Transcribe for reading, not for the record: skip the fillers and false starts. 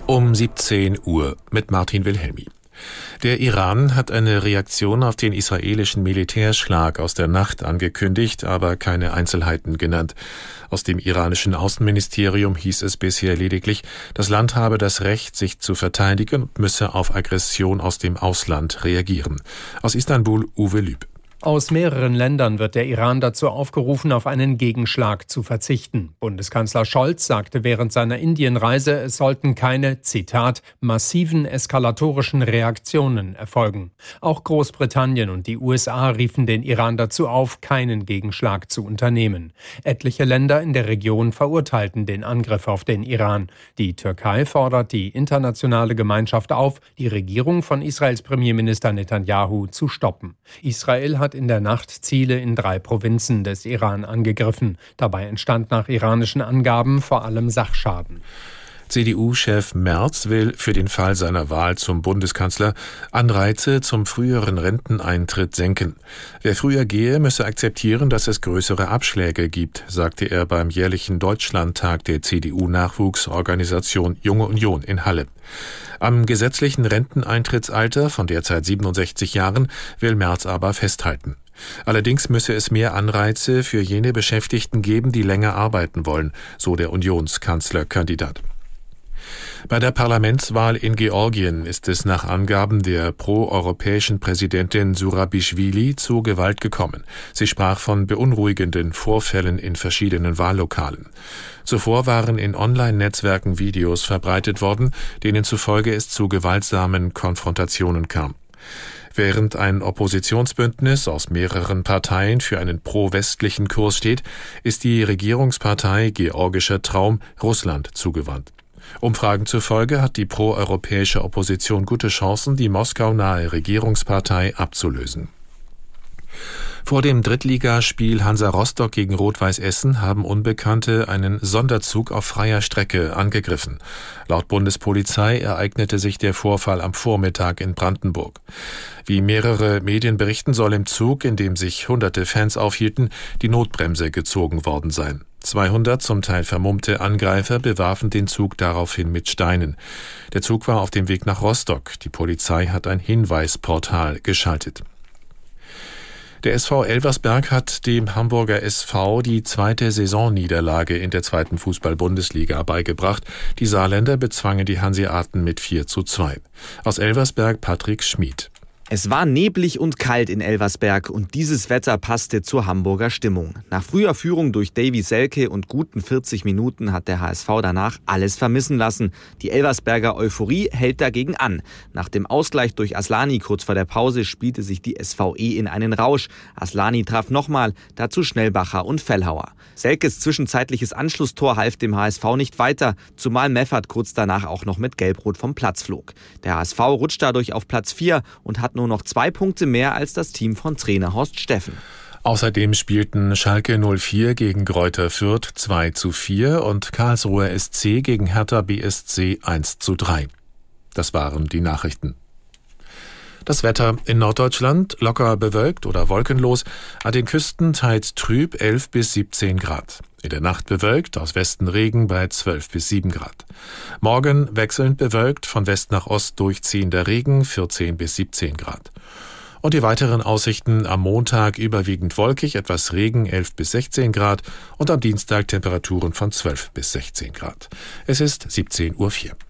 Um 17 Uhr mit Martin Wilhelmi. Der Iran hat eine Reaktion auf den israelischen Militärschlag aus der Nacht angekündigt, aber keine Einzelheiten genannt. Aus dem iranischen Außenministerium hieß es bisher lediglich, das Land habe das Recht, sich zu verteidigen und müsse auf Aggression aus dem Ausland reagieren. Aus Istanbul Uwe Lüb. Aus mehreren Ländern wird der Iran dazu aufgerufen, auf einen Gegenschlag zu verzichten. Bundeskanzler Scholz sagte während seiner Indienreise, es sollten keine, Zitat, massiven eskalatorischen Reaktionen erfolgen. Auch Großbritannien und die USA riefen den Iran dazu auf, keinen Gegenschlag zu unternehmen. Etliche Länder in der Region verurteilten den Angriff auf den Iran. Die Türkei fordert die internationale Gemeinschaft auf, die Regierung von Israels Premierminister Netanyahu zu stoppen. Israel hat in der Nacht Ziele in 3 Provinzen des Iran angegriffen. Dabei entstand nach iranischen Angaben vor allem Sachschaden. CDU-Chef Merz will für den Fall seiner Wahl zum Bundeskanzler Anreize zum früheren Renteneintritt senken. Wer früher gehe, müsse akzeptieren, dass es größere Abschläge gibt, sagte er beim jährlichen Deutschlandtag der CDU-Nachwuchsorganisation Junge Union in Halle. Am gesetzlichen Renteneintrittsalter von derzeit 67 Jahren will Merz aber festhalten. Allerdings müsse es mehr Anreize für jene Beschäftigten geben, die länger arbeiten wollen, so der Unionskanzlerkandidat. Bei der Parlamentswahl in Georgien ist es nach Angaben der pro-europäischen Präsidentin Zurabischwili zu Gewalt gekommen. Sie sprach von beunruhigenden Vorfällen in verschiedenen Wahllokalen. Zuvor waren in Online-Netzwerken Videos verbreitet worden, denen zufolge es zu gewaltsamen Konfrontationen kam. Während ein Oppositionsbündnis aus mehreren Parteien für einen pro-westlichen Kurs steht, ist die Regierungspartei Georgischer Traum Russland zugewandt. Umfragen zufolge hat die pro-europäische Opposition gute Chancen, die Moskau-nahe Regierungspartei abzulösen. Vor dem Drittligaspiel Hansa Rostock gegen Rot-Weiß Essen haben Unbekannte einen Sonderzug auf freier Strecke angegriffen. Laut Bundespolizei ereignete sich der Vorfall am Vormittag in Brandenburg. Wie mehrere Medien berichten, soll im Zug, in dem sich hunderte Fans aufhielten, die Notbremse gezogen worden sein. 200 zum Teil vermummte Angreifer bewarfen den Zug daraufhin mit Steinen. Der Zug war auf dem Weg nach Rostock. Die Polizei hat ein Hinweisportal geschaltet. Der SV Elversberg hat dem Hamburger SV die 2. Saisonniederlage in der 2. Fußball-Bundesliga beigebracht. Die Saarländer bezwangen die Hanseaten mit 4:2. Aus Elversberg Patrick Schmid. Es war neblig und kalt in Elversberg und dieses Wetter passte zur Hamburger Stimmung. Nach früher Führung durch Davy Selke und guten 40 Minuten hat der HSV danach alles vermissen lassen. Die Elversberger Euphorie hält dagegen an. Nach dem Ausgleich durch Aslani kurz vor der Pause spielte sich die SVE in einen Rausch. Aslani traf nochmal, dazu Schnellbacher und Fellhauer. Selkes zwischenzeitliches Anschlusstor half dem HSV nicht weiter, zumal Meffert kurz danach auch noch mit Gelbrot vom Platz flog. Der HSV rutscht dadurch auf Platz 4 und hat nur noch 2 Punkte mehr als das Team von Trainer Horst Steffen. Außerdem spielten Schalke 04 gegen Greuther Fürth 2:4 und Karlsruher SC gegen Hertha BSC 1:3. Das waren die Nachrichten. Das Wetter in Norddeutschland locker bewölkt oder wolkenlos, an den Küsten teils trüb 11 bis 17 Grad. In der Nacht bewölkt, aus Westen Regen bei 12 bis 7 Grad. Morgen wechselnd bewölkt, von West nach Ost durchziehender Regen 14 bis 17 Grad. Und die weiteren Aussichten: am Montag überwiegend wolkig, etwas Regen 11 bis 16 Grad und am Dienstag Temperaturen von 12 bis 16 Grad. Es ist 17:04 Uhr.